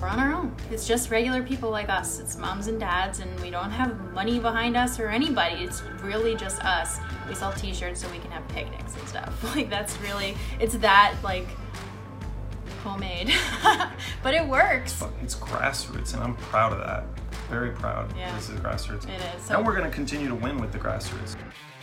we're on our own. It's just regular people like us. It's moms and dads, and we don't have money behind us or anybody. It's really just us. We sell t-shirts so we can have picnics and stuff. Like, that's really, it's that, like, homemade. But it works. It's grassroots, and I'm proud of that. Very proud. Yeah. This is grassroots. It is. So, and we're going to continue to win with the grassroots.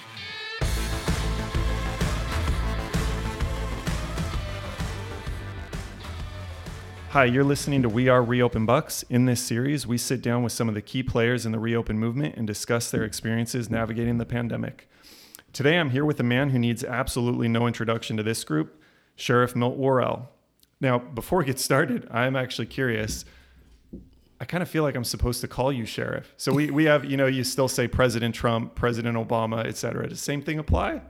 Hi, you're listening to We Are Reopen Bucks. In this series, we sit down with some of the key players in the reopen movement and discuss their experiences navigating the pandemic. Today, I'm here with a man who needs absolutely no introduction to this group, Sheriff Milt Worrell. Now, before we get started, I'm actually curious. I kind of feel like I'm supposed to call you Sheriff. So we have, you still say President Trump, President Obama, et cetera. Does the same thing apply?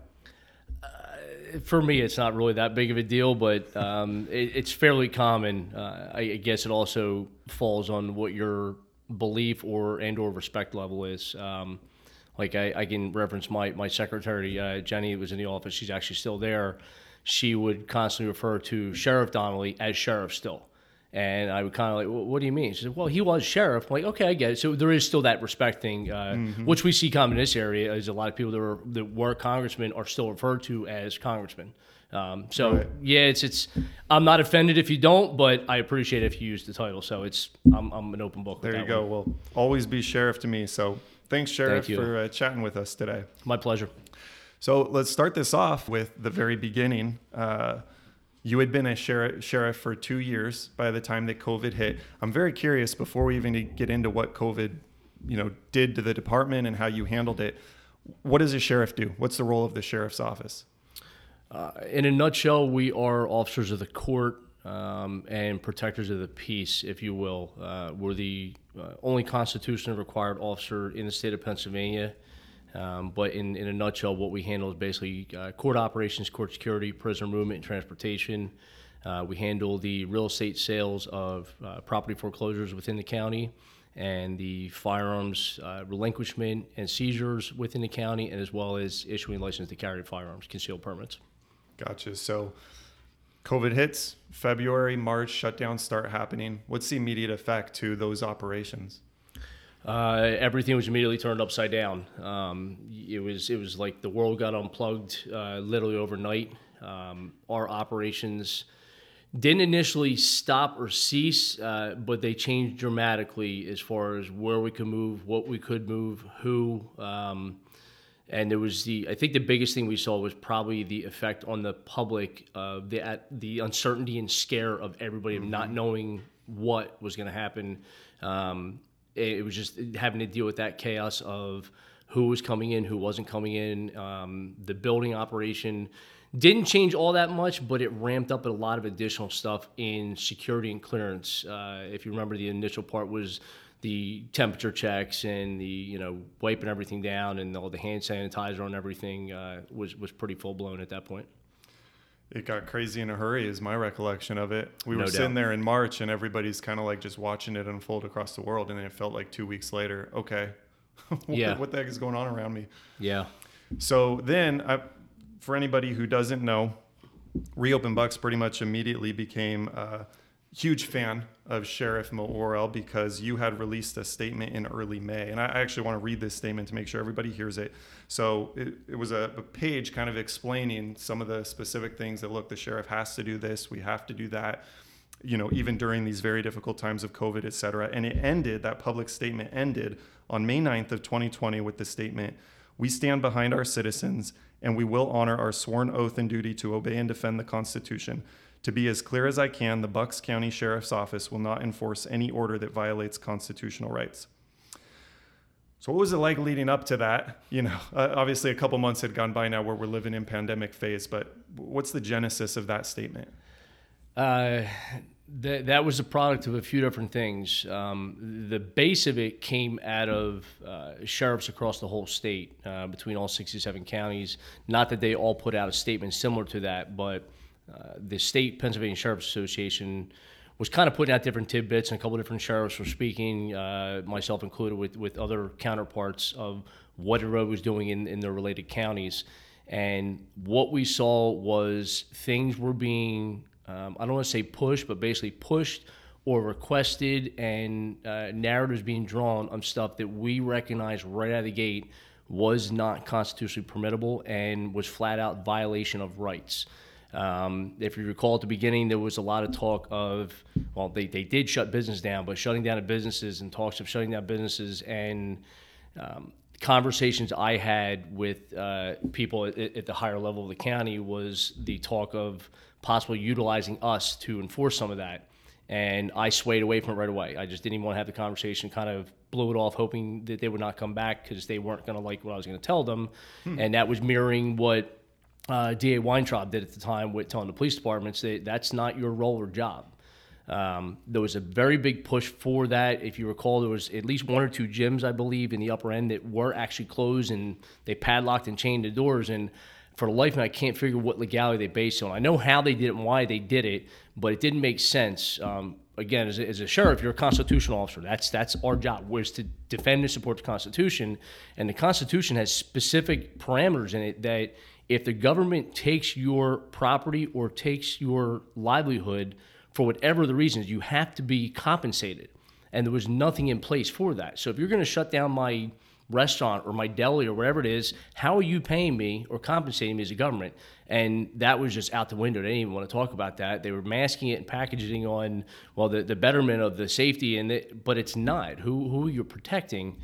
For me, it's not really that big of a deal, but it's fairly common. I guess it also falls on what your belief or respect level is. Like I can reference my secretary, Jenny, was in the office. She's actually still there. She would constantly refer to Sheriff Donnelly as Sheriff still. And I would kind of like, well, what do you mean? She said, well, he was sheriff. I'm like, okay, I get it. So there is still that respect thing, which we see common in this area, is a lot of people that were congressmen are still referred to as congressmen. Right. Yeah, it's. I'm not offended if you don't, but I appreciate it if you use the title. So I'm an open book. There you go. Well, always be sheriff to me. So thanks, Sheriff, for chatting with us today. My pleasure. So let's start this off with the very beginning. You had been a sheriff for 2 years by the time that COVID hit. I'm very curious, before we even get into what COVID, did to the department and how you handled it. What does a sheriff do? What's the role of the sheriff's office? In a nutshell, we are officers of the court and protectors of the peace, if you will. We're the only constitutionally required officer in the state of Pennsylvania. But in a nutshell, what we handle is basically court operations, court security, prisoner movement, and transportation. We handle the real estate sales of property foreclosures within the county and the firearms relinquishment and seizures within the county, and as well as issuing license to carry firearms, concealed permits. Gotcha. So COVID hits, February, March, shutdowns start happening. What's the immediate effect to those operations? Everything was immediately turned upside down. It was like the world got unplugged literally overnight. Our operations didn't initially stop or cease, but they changed dramatically as far as where we could move, what we could move, who. And there was I think the biggest thing we saw was probably the effect on the public of the uncertainty and scare of everybody of not knowing what was going to happen. It was just having to deal with that chaos of who was coming in, who wasn't coming in. The building operation didn't change all that much, but it ramped up a lot of additional stuff in security and clearance. If you remember, the initial part was the temperature checks and the wiping everything down, and all the hand sanitizer on everything was pretty full blown at that point. It got crazy in a hurry is my recollection of it. We were sitting there in March and everybody's kind of like just watching it unfold across the world. And then it felt like 2 weeks later, okay, what the heck is going on around me? Yeah. So then for anybody who doesn't know, Reopen Bucks pretty much immediately became a huge fan of Sheriff Milt Worrell because you had released a statement in early May. And I actually want to read this statement to make sure everybody hears it. So it was a page kind of explaining some of the specific things that, look, the sheriff has to do this, we have to do that, even during these very difficult times of COVID, et cetera. And that public statement ended on May 9th of 2020 with the statement, "We stand behind our citizens and we will honor our sworn oath and duty to obey and defend the Constitution. To be as clear as I can, the Bucks County Sheriff's Office will not enforce any order that violates constitutional rights." So what was it like leading up to that? Obviously a couple months had gone by now where we're living in pandemic phase, but what's the genesis of that statement? That was a product of a few different things. The base of it came out of sheriffs across the whole state, between all 67 counties. Not that they all put out a statement similar to that, but the state Pennsylvania Sheriff's Association was kind of putting out different tidbits, and a couple of different sheriffs were speaking, myself included, with other counterparts of what everybody was doing in their related counties. And what we saw was things were being, I don't want to say pushed, but basically pushed or requested and narratives being drawn on stuff that we recognized right out of the gate was not constitutionally permissible and was flat out violation of rights. If you recall at the beginning, there was a lot of talk of, well, they did shut business down, but shutting down of businesses and talks of shutting down businesses and conversations I had with people at the higher level of the county was the talk of possibly utilizing us to enforce some of that. And I swayed away from it right away. I just didn't even want to have the conversation, kind of blew it off, hoping that they would not come back because they weren't going to like what I was going to tell them. And that was mirroring what DA Weintraub did at the time with telling the police departments that that's not your role or job. There was a very big push for that. If you recall, there was at least 1 or 2 gyms, I believe, in the upper end that were actually closed, and they padlocked and chained the doors. And for the life of me, I can't figure what legality they based it on. I know how they did it and why they did it, but it didn't make sense. Again, as a sheriff, you're a constitutional officer. That's our job, was to defend and support the Constitution. And the Constitution has specific parameters in it that if the government takes your property or takes your livelihood for whatever the reasons, you have to be compensated. And there was nothing in place for that. So if you're going to shut down my restaurant or my deli or whatever it is, how are you paying me or compensating me as a government? And that was just out the window. They didn't even want to talk about that. They were masking it and packaging on, well, the betterment of the safety, but it's not. Who you're protecting.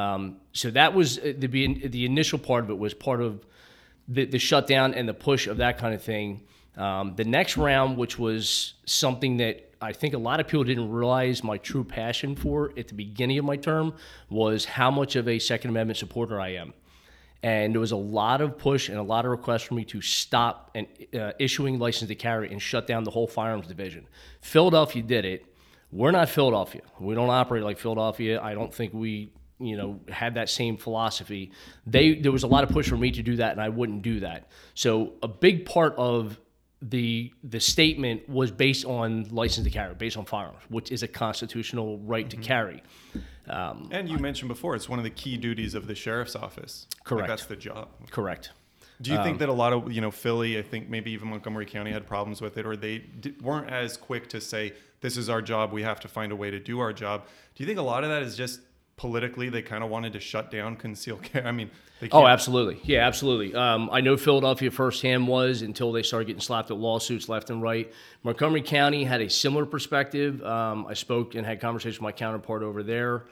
So that was the initial part of it, was part of the shutdown and the push of that kind of thing. The next round, which was something that I think a lot of people didn't realize my true passion for at the beginning of my term, was how much of a Second Amendment supporter I am. And there was a lot of push and a lot of requests for me to stop and issuing license to carry and shut down the whole firearms division. Philadelphia did it. We're not Philadelphia. We don't operate like Philadelphia. I don't think we had that same philosophy. There was a lot of push for me to do that, and I wouldn't do that. So a big part of the statement was based on license to carry, based on firearms, which is a constitutional right to carry. And you mentioned before, it's one of the key duties of the sheriff's office. Correct. Like, that's the job. Correct. Do you think that a lot of, Philly, I think maybe even Montgomery County had problems with it, or they weren't as quick to say, this is our job, we have to find a way to do our job? Do you think a lot of that is just politically they kind of wanted to shut down concealed carry? I mean, they can't. Oh, absolutely. Yeah, absolutely. I know Philadelphia firsthand was, until they started getting slapped with lawsuits left and right. Montgomery County had a similar perspective. I spoke and had conversations with my counterpart over there.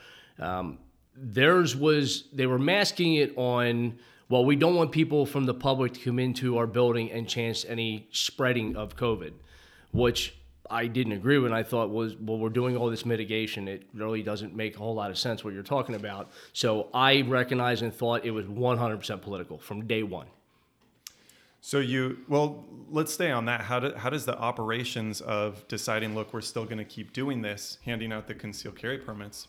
Theirs was, they were masking it on, well, we don't want people from the public to come into our building and chance any spreading of COVID, which I didn't agree with. I thought was, well, we're doing all this mitigation. It really doesn't make a whole lot of sense what you're talking about. So I recognized and thought it was 100% political from day one. So let's stay on that. How does the operations of deciding, look, we're still going to keep doing this, handing out the concealed carry permits,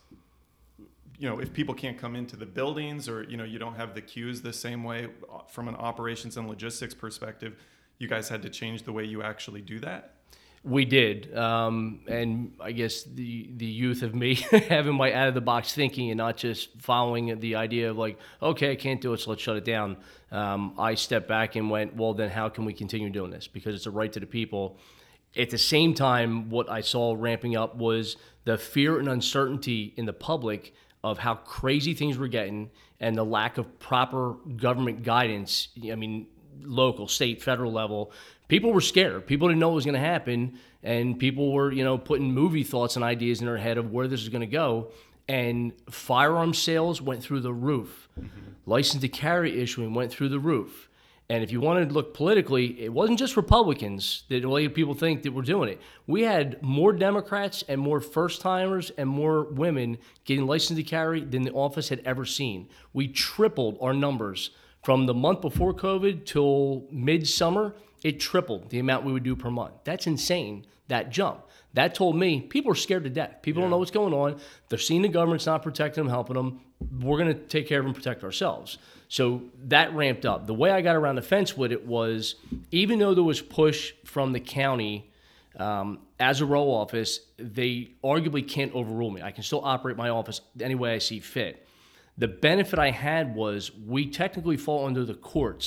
if people can't come into the buildings, or, you don't have the queues the same way from an operations and logistics perspective, you guys had to change the way you actually do that? We did, and I guess the youth of me having my out-of-the-box thinking and not just following the idea of like, okay, I can't do it, so let's shut it down. I stepped back and went, well, then how can we continue doing this? Because it's a right to the people. At the same time, what I saw ramping up was the fear and uncertainty in the public of how crazy things were getting and the lack of proper government guidance. I mean, local, state, federal level. People were scared. People didn't know what was going to happen, and people were, putting movie thoughts and ideas in their head of where this is going to go. And firearm sales went through the roof. Mm-hmm. License to carry issuing went through the roof. And if you wanted to look politically, it wasn't just Republicans that a lot of people think that were doing it. We had more Democrats and more first-timers and more women getting license to carry than the office had ever seen. We tripled our numbers from the month before COVID till midsummer. It tripled the amount we would do per month. That's insane, that jump. That told me people are scared to death. People don't know what's going on. They're seeing the government's not protecting them, helping them. We're going to take care of them, protect ourselves. So that ramped up. The way I got around the fence with it was, even though there was push from the county as a row office, they arguably can't overrule me. I can still operate my office any way I see fit. The benefit I had was we technically fall under the courts.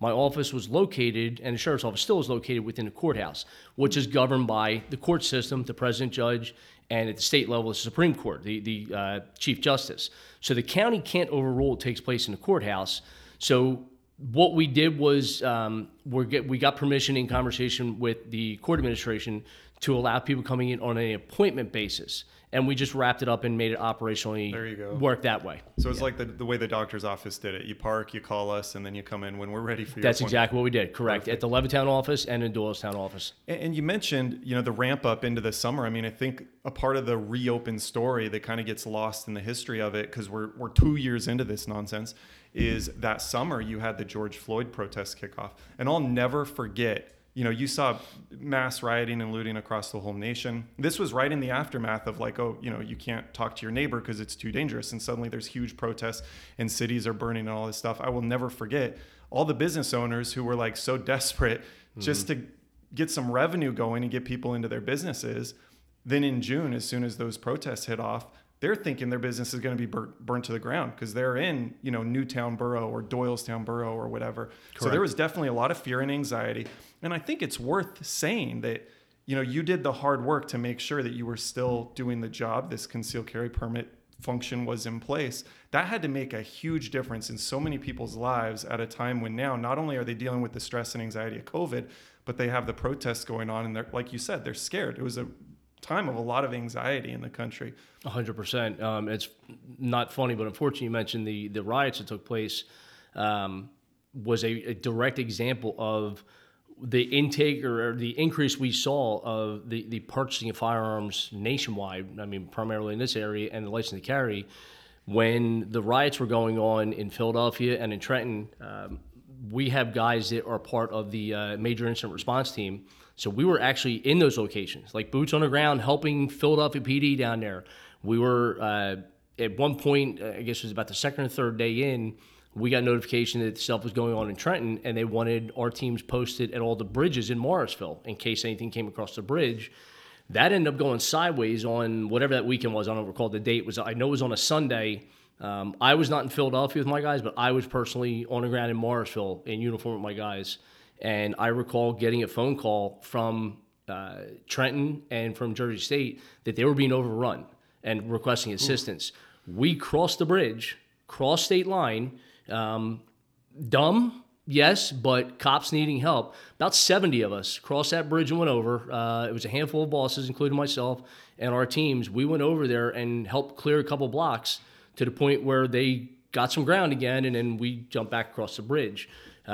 my office was located, and the sheriff's office still is located within the courthouse, which is governed by the court system, the president, judge, and at the state level, the Supreme Court, the Chief Justice. So the county can't overrule what takes place in the courthouse. So what we did was we got permission in conversation with the court administration to allow people coming in on an appointment basis. And we just wrapped it up and made it operationally work that way. So it's like the way the doctor's office did it. You park, you call us, and then you come in when we're ready for you. That's exactly what we did, correct. Perfect. At the Levittown office and in Doylestown office. And you mentioned, the ramp up into the summer. I mean, I think a part of the reopen story that kind of gets lost in the history of it, because we're 2 years into this nonsense, is that summer you had the George Floyd protest kickoff. And I'll never forget, you saw mass rioting and looting across the whole nation. This was right in the aftermath of you can't talk to your neighbor because it's too dangerous. And suddenly there's huge protests and cities are burning and all this stuff. I will never forget all the business owners who were so desperate just to get some revenue going and get people into their businesses. Then in June, as soon as those protests hit off, they're thinking their business is going to be burnt to the ground because they're in, Newtown Borough or Doylestown Borough or whatever. Correct. So there was definitely a lot of fear and anxiety. And I think it's worth saying that, you did the hard work to make sure that you were still doing the job. This concealed carry permit function was in place. That had to make a huge difference in so many people's lives at a time when now not only are they dealing with the stress and anxiety of COVID, but they have the protests going on. And they're, like you said, they're scared. It was a time of a lot of anxiety in the country. 100%. It's not funny, but unfortunately you mentioned the riots that took place was a direct example of the intake or the increase we saw of the purchasing of firearms nationwide. I mean, primarily in this area, and the license to carry. When the riots were going on in Philadelphia and in Trenton, we have guys that are part of the major incident response team. So we were actually in those locations, like boots on the ground, helping Philadelphia PD down there. We were, at one point, I guess it was about the second or third day in, we got notification that stuff was going on in Trenton, and they wanted our teams posted at all the bridges in Morrisville in case anything came across the bridge. That ended up going sideways on whatever that weekend was. I don't recall the date. I know it was on a Sunday. I was not in Philadelphia with my guys, but I was personally on the ground in Morrisville in uniform with my guys. And I recall getting a phone call from Trenton and from Jersey State that they were being overrun and requesting assistance. We crossed the bridge, crossed state line. Dumb, yes, but cops needing help. About 70 of us crossed that bridge and went over. It was a handful of bosses, including myself and our teams. We went over there and helped clear a couple blocks to the point where they got some ground again, and then we jumped back across the bridge.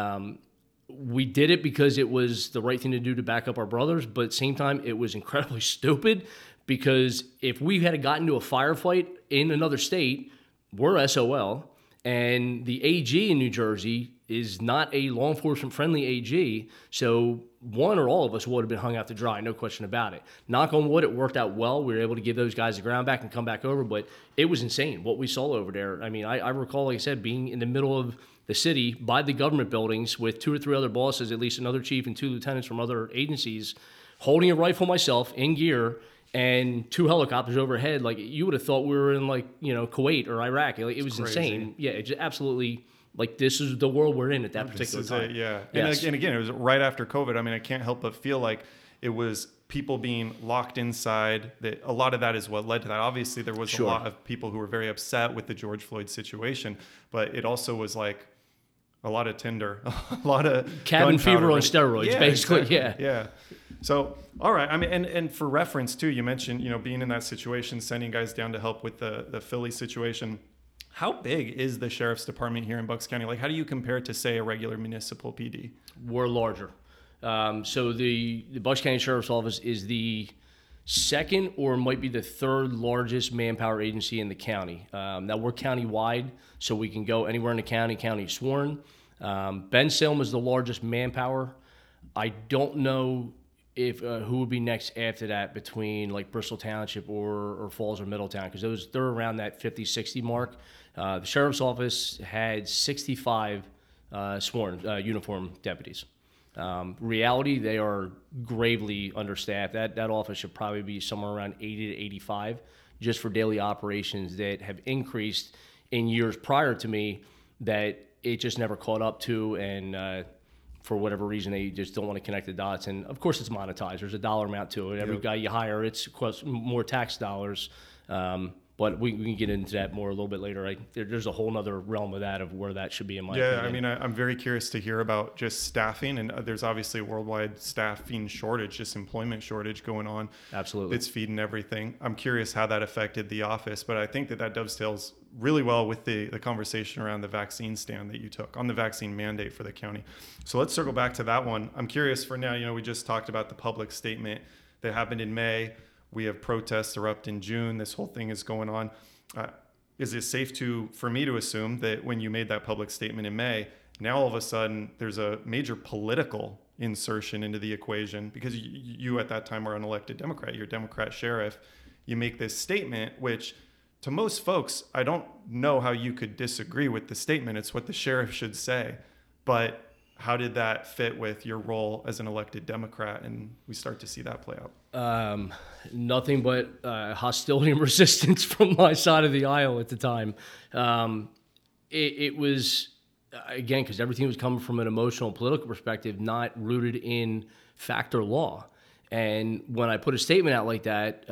We did it because it was the right thing to do to back up our brothers, but at the same time, it was incredibly stupid because if we had gotten into a firefight in another state, we're SOL, and the AG in New Jersey is not a law enforcement friendly AG, so one or all of us would have been hung out to dry, no question about it. Knock on wood, it worked out well. We were able to give those guys the ground back and come back over, but it was insane what we saw over there. I mean, I recall, like I said, being in the middle of the city by the government buildings with 2 or 3 other bosses, at least another chief and 2 lieutenants from other agencies, holding a rifle myself in gear and 2 helicopters overhead. Like, you would have thought we were in, Kuwait or Iraq. Like, it was insane. Yeah, it just absolutely, this is the world we're in at that particular time. Yeah. Yes. And again, it was right after COVID. I mean, I can't help but feel like it was people being locked inside. That a lot of that is what led to that. Obviously, there was a lot of people who were very upset with the George Floyd situation, but it also was like a lot of Tinder, a lot of cabin fever on steroids, basically. Exactly. Yeah. So, all right. I mean, and for reference too, you mentioned, being in that situation, sending guys down to help with the Philly situation. How big is the sheriff's department here in Bucks County? Like, how do you compare it to, say, a regular municipal PD? We're larger. So the Bucks County Sheriff's Office is the second or might be the third largest manpower agency in the county. Now, we're county-wide, so we can go anywhere in the county sworn. Bensalem is the largest manpower. I don't know if who would be next after that between Bristol Township or Falls or Middletown, because they're around that 50, 60 mark. The Sheriff's Office had 65 sworn uniform deputies. Reality, they are gravely understaffed. That office should probably be somewhere around 80 to 85 just for daily operations that have increased in years prior to me that it just never caught up to. And for whatever reason, they just don't want to connect the dots. And of course, it's monetized. There's a dollar amount to it. Every guy you hire, it's more tax dollars. But we can get into that more a little bit later. There's a whole other realm of that, of where that should be in my opinion. Yeah, I mean, I'm very curious to hear about just staffing. And there's obviously a worldwide staffing shortage, just employment shortage going on. Absolutely. It's feeding everything. I'm curious how that affected the office. But I think that dovetails really well with the conversation around the vaccine stand that you took on the vaccine mandate for the county. So let's circle back to that one. I'm curious for now, we just talked about the public statement that happened in May. We have protests erupt in June. This whole thing is going on. Is it safe for me to assume that when you made that public statement in May, now all of a sudden there's a major political insertion into the equation because you at that time were an elected Democrat, you're a Democrat sheriff. You make this statement, which to most folks, I don't know how you could disagree with the statement. It's what the sheriff should say. But how did that fit with your role as an elected Democrat? And we start to see that play out. Nothing but hostility and resistance from my side of the aisle at the time. It was, again, because everything was coming from an emotional, political perspective, not rooted in fact or law. And when I put a statement out like that,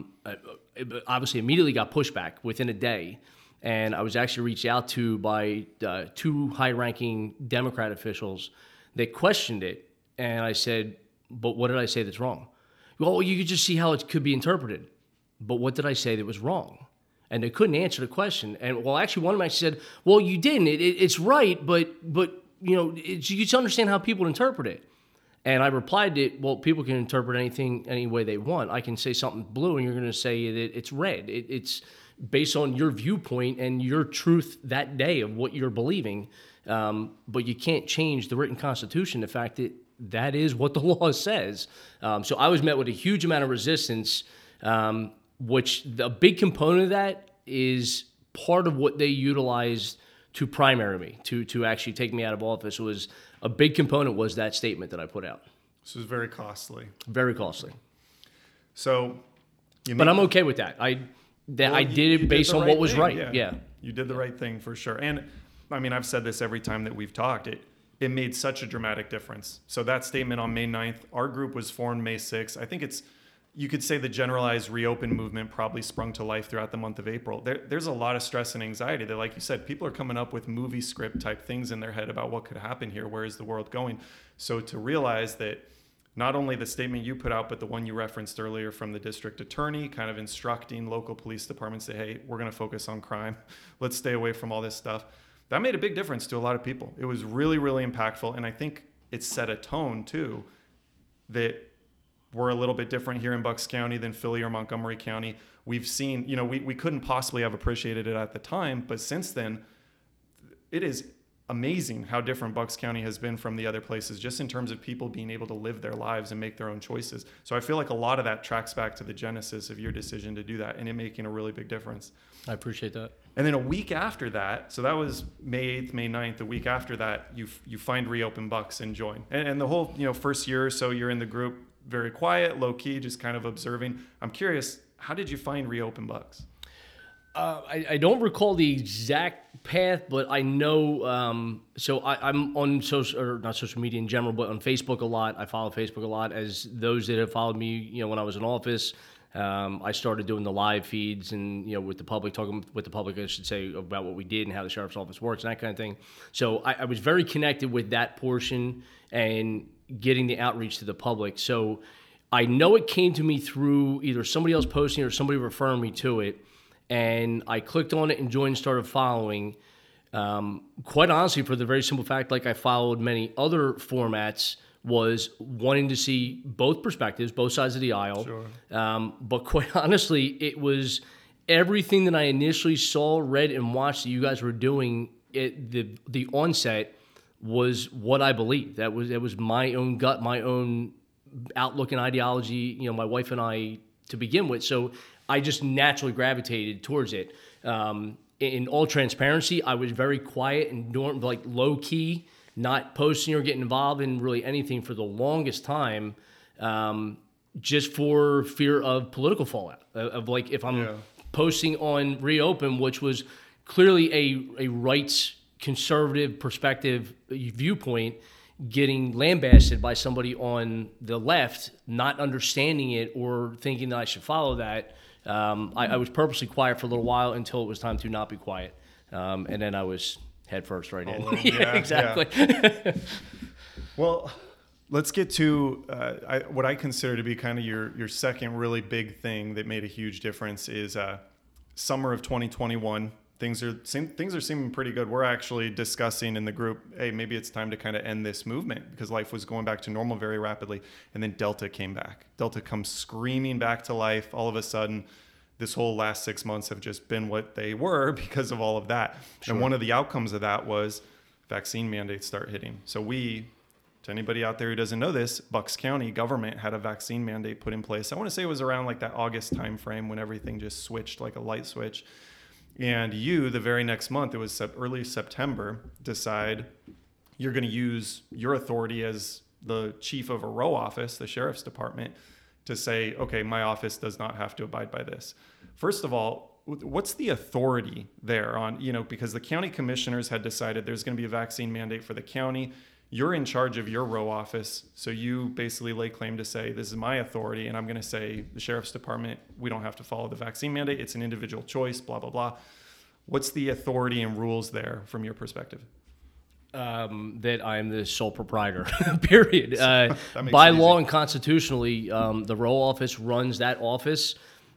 it obviously immediately got pushback within a day. And I was actually reached out to by two high-ranking Democrat officials. They questioned it, and I said, but what did I say that's wrong? Well, you could just see how it could be interpreted. But what did I say that was wrong? And they couldn't answer the question. And well, actually, one of them actually said, well, you didn't. It's right, but you just understand how people interpret it. And I replied to it, well, people can interpret anything any way they want. I can say something blue, and you're going to say that it's red. It's based on your viewpoint and your truth that day of what you're believing. But you can't change the written Constitution, the fact that is what the law says. So I was met with a huge amount of resistance, which a big component of that is part of what they utilized to primary me, to actually take me out of office. Was a big component was that statement that I put out. This was very costly. Very costly. So, but I'm okay with that. I did it based on what was right. Yeah. You did the right thing for sure. And I mean, I've said this every time that we've talked. It made such a dramatic difference. So that statement on May 9th, our group was formed May 6th. I think you could say the generalized reopen movement probably sprung to life throughout the month of April. There's a lot of stress and anxiety that, like you said, people are coming up with movie script type things in their head about what could happen here. Where is the world going? So to realize that not only the statement you put out, but the one you referenced earlier from the district attorney kind of instructing local police departments to, hey, we're going to focus on crime. Let's stay away from all this stuff. That made a big difference to a lot of people. It was really, really impactful. And I think it set a tone too that we're a little bit different here in Bucks County than Philly or Montgomery County. We've seen, we couldn't possibly have appreciated it at the time, but since then, it is amazing how different Bucks County has been from the other places, just in terms of people being able to live their lives and make their own choices. So I feel like a lot of that tracks back to the genesis of your decision to do that and it making a really big difference. I appreciate that. And then a week after that, so that was May 8th, May 9th, a week after that, you find Reopen Bucks and join. And the whole, first year or so, you're in the group, very quiet, low key, just kind of observing. I'm curious, how did you find Reopen Bucks? I don't recall the exact path, but I know. So I'm on not social media in general, but on Facebook a lot. I follow Facebook a lot. As those that have followed me, when I was in office, I started doing the live feeds and with the public, talking with the public, I should say, about what we did and how the sheriff's office works and that kind of thing. So I was very connected with that portion and getting the outreach to the public. So I know it came to me through either somebody else posting or somebody referring me to it. And I clicked on it and joined and started following. Quite honestly, for the very simple fact, like I followed many other formats, was wanting to see both perspectives, both sides of the aisle. Sure. But quite honestly, it was everything that I initially saw, read, and watched that you guys were doing at the onset was what I believed. It was my own gut, my own outlook and ideology, my wife and I to begin with. So I just naturally gravitated towards it. In all transparency, I was very quiet and low key, not posting or getting involved in really anything for the longest time, just for fear of political fallout. Of if I'm posting on Reopen, which was clearly a rights conservative perspective viewpoint, getting lambasted by somebody on the left, not understanding it or thinking that I should follow that. I was purposely quiet for a little while until it was time to not be quiet. And then I was head first right in. Yeah, exactly. Yeah. Well, let's get to what I consider to be kind of your second really big thing that made a huge difference is summer of 2021. Things are seeming pretty good. We're actually discussing in the group, hey, maybe it's time to kind of end this movement because life was going back to normal very rapidly. And then Delta came back. Delta comes screaming back to life. All of a sudden, this whole last 6 months have just been what they were because of all of that. Sure. And one of the outcomes of that was vaccine mandates start hitting. So to anybody out there who doesn't know this, Bucks County government had a vaccine mandate put in place. I want to say it was around like that August timeframe when everything just switched like a light switch. And the very next month, it was early September, decide you're going to use your authority as the chief of a row office, the sheriff's department, to say, okay, my office does not have to abide by this. First of all, what's the authority there on, because the county commissioners had decided there's going to be a vaccine mandate for the county. You're in charge of your row office, so you basically lay claim to say, this is my authority, and I'm going to say, the sheriff's department, we don't have to follow the vaccine mandate. It's an individual choice, blah, blah, blah. What's the authority and rules there from your perspective? That I'm the sole proprietor, period. By law and constitutionally, the row office runs that office.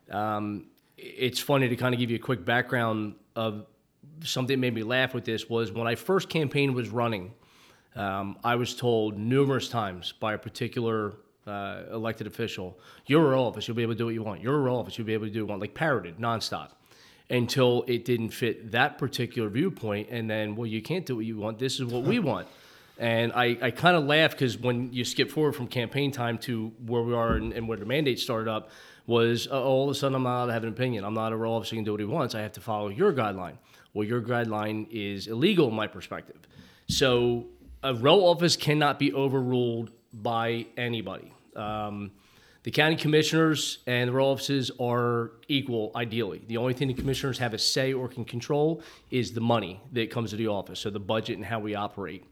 It's funny to kind of give you a quick background of something that made me laugh with this was when I first campaign was running, I was told numerous times by a particular elected official, you're a row office, you'll be able to do what you want. You're a row office, you'll be able to do what you want, like parroted nonstop. Until it didn't fit that particular viewpoint. And then, well, you can't do what you want. This is what we want. And I kind of laugh because when you skip forward from campaign time to where we are and where the mandate started up was all of a sudden I'm not allowed to have an opinion. I'm not a row officer, he can do what he wants. I have to follow your guideline. Well, your guideline is illegal in my perspective. So a row office cannot be overruled by anybody. The county commissioners and the row offices are equal, ideally. The only thing the commissioners have a say or can control is the money that comes to the office, so the budget and how we operate.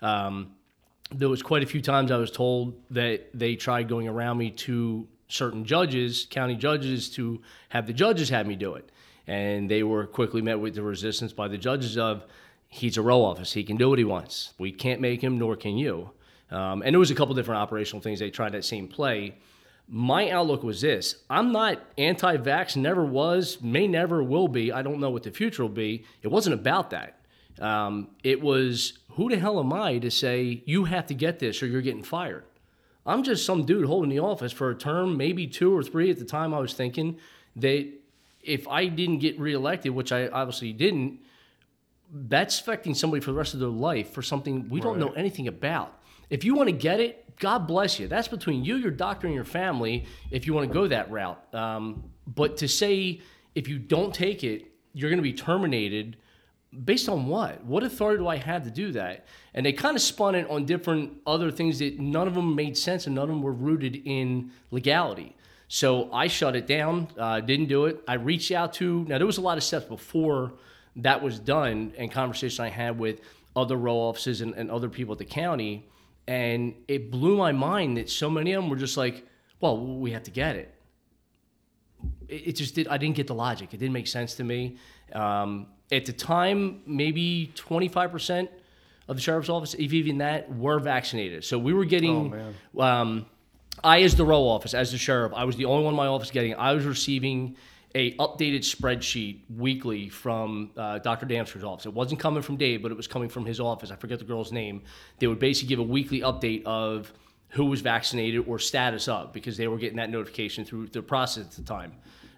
There was quite a few times I was told that they tried going around me to certain judges, county judges, to have the judges have me do it. And they were quickly met with the resistance by the judges of, he's a row office, he can do what he wants. We can't make him, nor can you. And there was a couple different operational things they tried that same play. My outlook was this. I'm not anti-vax, never was, may never will be. I don't know what the future will be. It wasn't about that. It was, who the hell am I to say, you have to get this or you're getting fired? I'm just some dude holding the office for a term, maybe 2 or 3 at the time. I was thinking that if I didn't get reelected, which I obviously didn't, that's affecting somebody for the rest of their life for something we don't know anything about. If you want to get it, God bless you. That's between you, your doctor, and your family if you want to go that route. But to say if you don't take it, you're going to be terminated based on what? What authority do I have to do that? And they kind of spun it on different other things that none of them made sense and none of them were rooted in legality. So I shut it down, didn't do it. I reached out to, now there was a lot of steps before that was done and conversation I had with other row offices and other people at the county. And it blew my mind that so many of them were just like, well, we have to get it. It just did. I didn't get the logic. It didn't make sense to me. At the time, maybe 25% of the sheriff's office, if even that, were vaccinated. So we were getting, I as the row office, as the sheriff, I was the only one in my office getting, I was receiving a updated spreadsheet weekly from Dr. Damster's office. It wasn't coming from Dave, but it was coming from his office. I forget the girl's name. They would basically give a weekly update of who was vaccinated or status of, because they were getting that notification through the process at the time.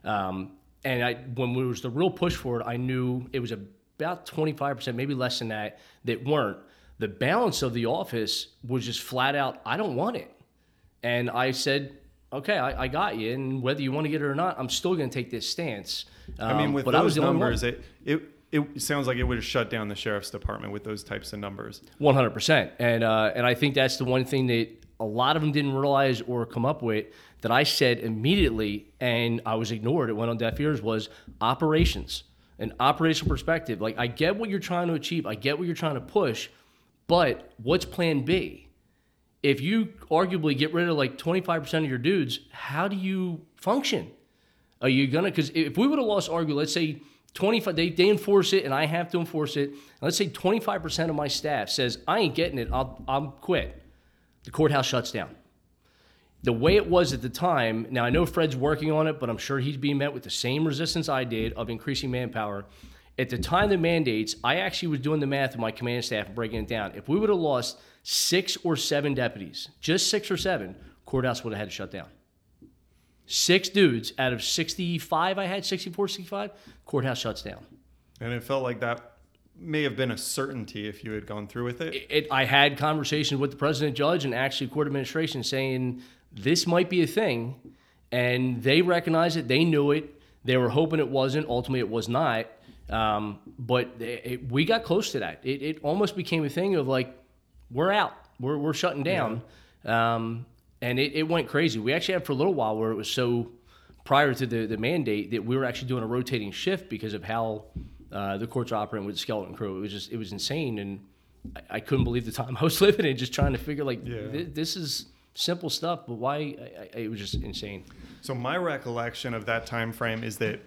And when there was the real push for it, I knew it was about 25%, maybe less than that weren't. The balance of the office was just flat out, I don't want it. And I said, okay, I got you, and whether you want to get it or not, I'm still going to take this stance. I mean, with those numbers, it sounds like it would have shut down the sheriff's department with those types of numbers. 100%. And I think that's the one thing that a lot of them didn't realize or come up with that I said immediately, and I was ignored. It went on deaf ears, was operations. An operational perspective. Like, I get what you're trying to achieve. I get what you're trying to push, But what's plan B? If you arguably get rid of like 25% of your dudes, how do you function? Are you going to, because if we would have lost arguably, let's say 25, they enforce it and I have to enforce it. And let's say 25% of my staff says, I ain't getting it, I'll quit. The courthouse shuts down. The way it was at the time, now I know Fred's working on it, but I'm sure he's being met with the same resistance I did of increasing manpower. At the time of the mandates, I actually was doing the math with my command staff and breaking it down. If we would have lost 6 or 7 deputies, just 6 or 7, courthouse would have had to shut down. 6 dudes out of 65 I had, 64, 65, courthouse shuts down. And it felt like that may have been a certainty if you had gone through with it. I had conversations with the president judge and actually court administration saying this might be a thing, and they recognized it, they knew it, they were hoping it wasn't, ultimately it was not, but we got close to that. It almost became a thing of like, we're out, we're shutting down. Yeah. And it went crazy. We actually had for a little while where it was so prior to the mandate that we were actually doing a rotating shift because of how the courts are operating with the skeleton crew. It was insane, and I couldn't believe the time I was living in, just trying to figure like this is simple stuff, but why? It was just insane. So my recollection of that time frame is that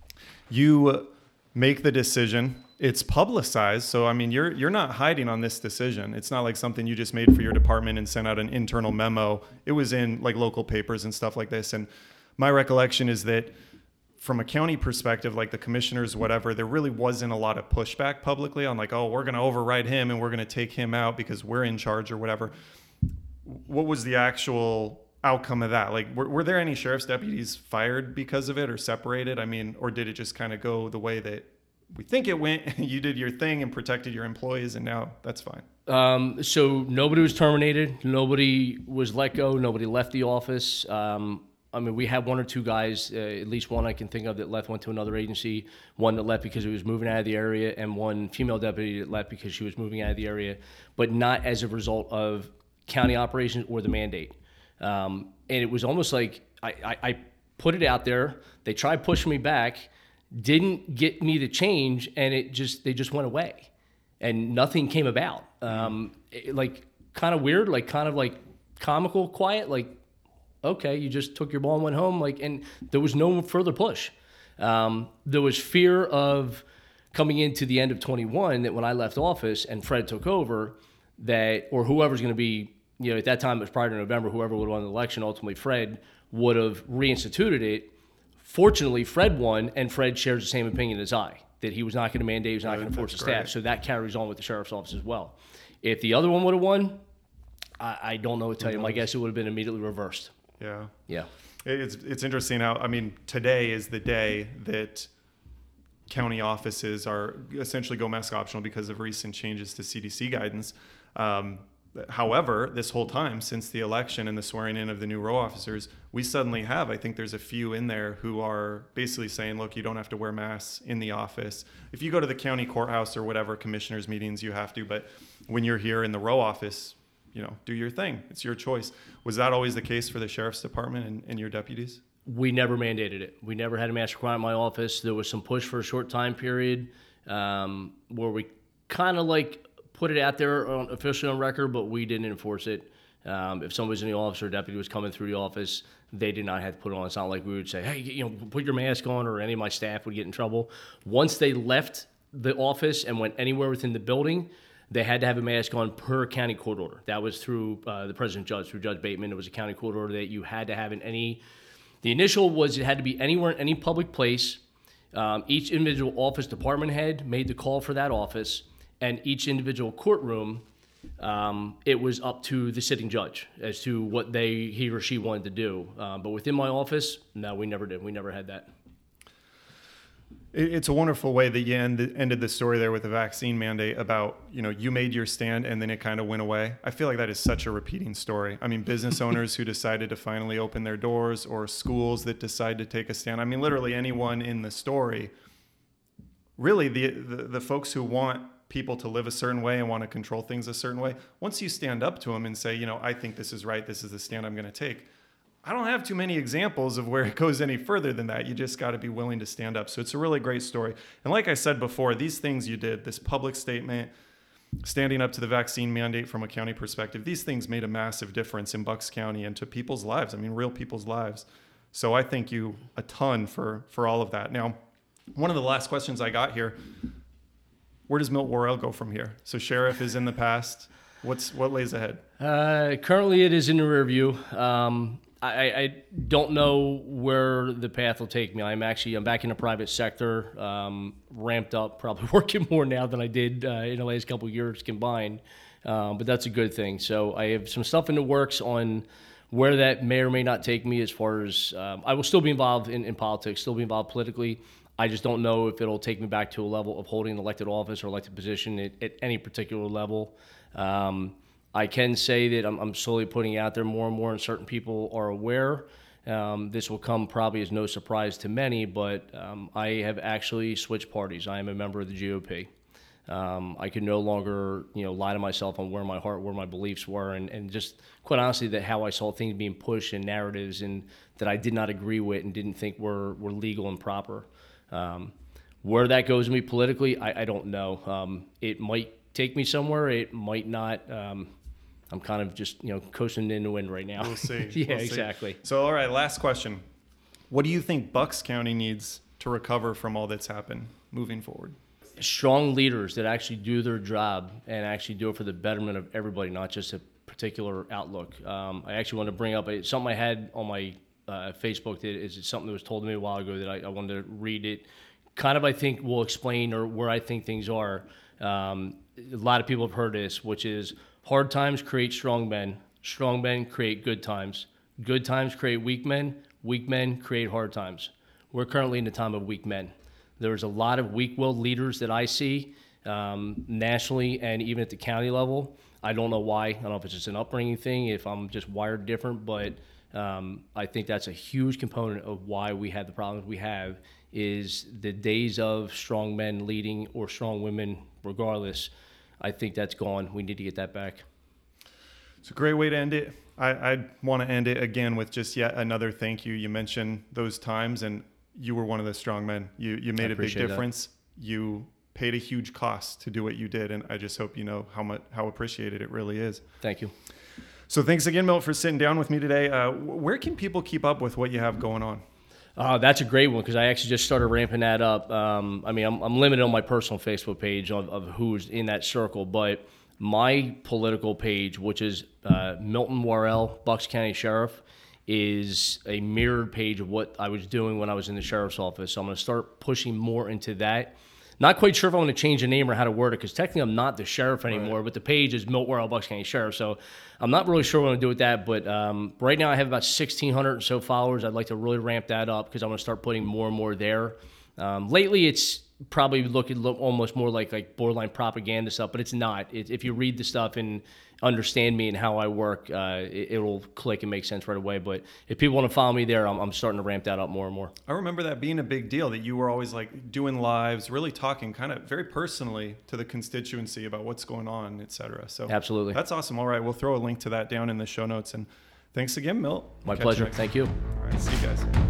you make the decision. It's publicized, so I mean, you're not hiding on this decision. It's not like something you just made for your department and sent out an internal memo. It was in like local papers and stuff like this. And my recollection is that from a county perspective, like the commissioners, whatever, there really wasn't a lot of pushback publicly on like, oh, we're going to override him and we're going to take him out because we're in charge or whatever. What was the actual outcome of that? Like, were there any sheriff's deputies fired because of it or separated? I mean, or did it just kind of go the way that we think it went? You did your thing and protected your employees, and now that's fine. So nobody was terminated. Nobody was let go. Nobody left the office. I mean, we had 1 or 2 guys, at least one I can think of that left, went to another agency, one that left because he was moving out of the area, and one female deputy that left because she was moving out of the area, but not as a result of county operations or the mandate. And it was almost like I put it out there. They tried pushing me back, didn't get me to change, and they just went away, and nothing came about. Like kind of weird, like kind of like comical, quiet, like, okay, you just took your ball and went home, like, and there was no further push. There was fear of coming into the end of 21 that when I left office and Fred took over, that, or whoever's going to be, you know, at that time it was prior to November, whoever would have won the election, ultimately Fred would have reinstituted it. Fortunately, Fred won, and Fred shares the same opinion as I, that he was not going to mandate, he was not going to force the staff. So that carries on with the sheriff's office as well. If the other one would have won, I don't know what to tell you. My guess it would have been immediately reversed. Yeah. Yeah. It's interesting how, I mean, today is the day that county offices are essentially go mask optional because of recent changes to CDC guidance. However, this whole time since the election and the swearing in of the new row officers, we suddenly have, I think there's a few in there who are basically saying, look, you don't have to wear masks in the office. If you go to the county courthouse or whatever commissioners meetings, you have to, but when you're here in the row office, you know, do your thing. It's your choice. Was that always the case for the sheriff's department and your deputies? We never mandated it. We never had a mask requirement in my office. There was some push for a short time period where we kind of like put it out there officially on record, but we didn't enforce it. If somebody's in the office or a deputy was coming through the office, they did not have to put it on. It's not like we would say, hey, you know, put your mask on, or any of my staff would get in trouble. Once they left the office and went anywhere within the building, they had to have a mask on per county court order. That was through the president judge, through Judge Bateman. It was a county court order that you had to have in any. The initial was it had to be anywhere in any public place. Each individual office department head made the call for that office, and each individual courtroom, it was up to the sitting judge as to what he or she wanted to do. But within my office, no, we never did. We never had that. It's a wonderful way that you ended the story there with the vaccine mandate about, you know, you made your stand and then it kind of went away. I feel like that is such a repeating story. I mean, business owners who decided to finally open their doors, or schools that decide to take a stand. I mean, literally anyone in the story. Really, the folks who want people to live a certain way and want to control things a certain way, once you stand up to them and say, you know, I think this is right, this is the stand I'm going to take, I don't have too many examples of where it goes any further than that. You just got to be willing to stand up. So it's a really great story. And like I said before, these things you did, this public statement, standing up to the vaccine mandate from a county perspective, these things made a massive difference in Bucks County and to people's lives. I mean, real people's lives. So I thank you a ton for all of that. Now, one of the last questions I got here, where does Milt Worrell go from here? So Sheriff is in the past. What lays ahead? Currently, it is in the rear view. I don't know where the path will take me. I'm back in the private sector, ramped up, probably working more now than I did in the last couple of years combined. But that's a good thing. So I have some stuff in the works on where that may or may not take me as far as I will still be involved in politics, still be involved politically. I just don't know if it'll take me back to a level of holding an elected office or elected position at any particular level. I can say that I'm slowly putting out there more and more, and certain people are aware. This will come probably as no surprise to many, but I have actually switched parties. I am a member of the GOP. I can no longer, lie to myself on where my heart, where my beliefs were, and just quite honestly, that how I saw things being pushed and narratives and that I did not agree with and didn't think were legal and proper. Where that goes me politically, I don't know. It might take me somewhere. It might not. I'm kind of just, coasting in the wind right now. We'll see. Yeah, we'll see. Exactly. So, all right, last question. What do you think Bucks County needs to recover from all that's happened moving forward? Strong leaders that actually do their job and actually do it for the betterment of everybody, not just a particular outlook. I actually want to bring up something I had on my Facebook. Is something that was told to me a while ago that I wanted to read it. Kind of, I think, will explain or where I think things are. A lot of people have heard this, which is hard times create strong men create good times create weak men create hard times. We're currently in the time of weak men. There's a lot of weak-willed leaders that I see nationally and even at the county level. I don't know why. I don't know if it's just an upbringing thing, if I'm just wired different, but I think that's a huge component of why we have the problems we have, is the days of strong men leading or strong women regardless. I think that's gone. We need to get that back. It's a great way to end it. I want to end it again with just yet another thank you. You mentioned those times, and you were one of the strong men. You made a big difference. That. You paid a huge cost to do what you did, and I just hope you know how appreciated it really is. Thank you. So thanks again, Milt, for sitting down with me today. Where can people keep up with what you have going on? That's a great one, because I actually just started ramping that up. I'm limited on my personal Facebook page of who's in that circle, but my political page, which is Milton Worrell, Bucks County Sheriff, is a mirrored page of what I was doing when I was in the sheriff's office. So I'm going to start pushing more into that. Not quite sure if I'm going to change the name or how to word it, because technically I'm not the sheriff anymore, but the page is Milt Worrell, Bucks County Sheriff. So I'm not really sure what I'm going to do with that, but right now I have about 1,600 or so followers. I'd like to really ramp that up, because I'm going to start putting more and more there. Lately, it's probably looking almost more like borderline propaganda stuff, but it's not. If you read the stuff and understand me and how I work, it'll click and make sense right away. But if people want to follow me there, I'm starting to ramp that up more and more. I remember that being a big deal, that you were always like doing lives, really talking kind of very personally to the constituency about what's going on, et cetera. So absolutely. That's awesome. All right, we'll throw a link to that down in the show notes. And thanks again, Milt. My pleasure. Thank you. All right, see you guys.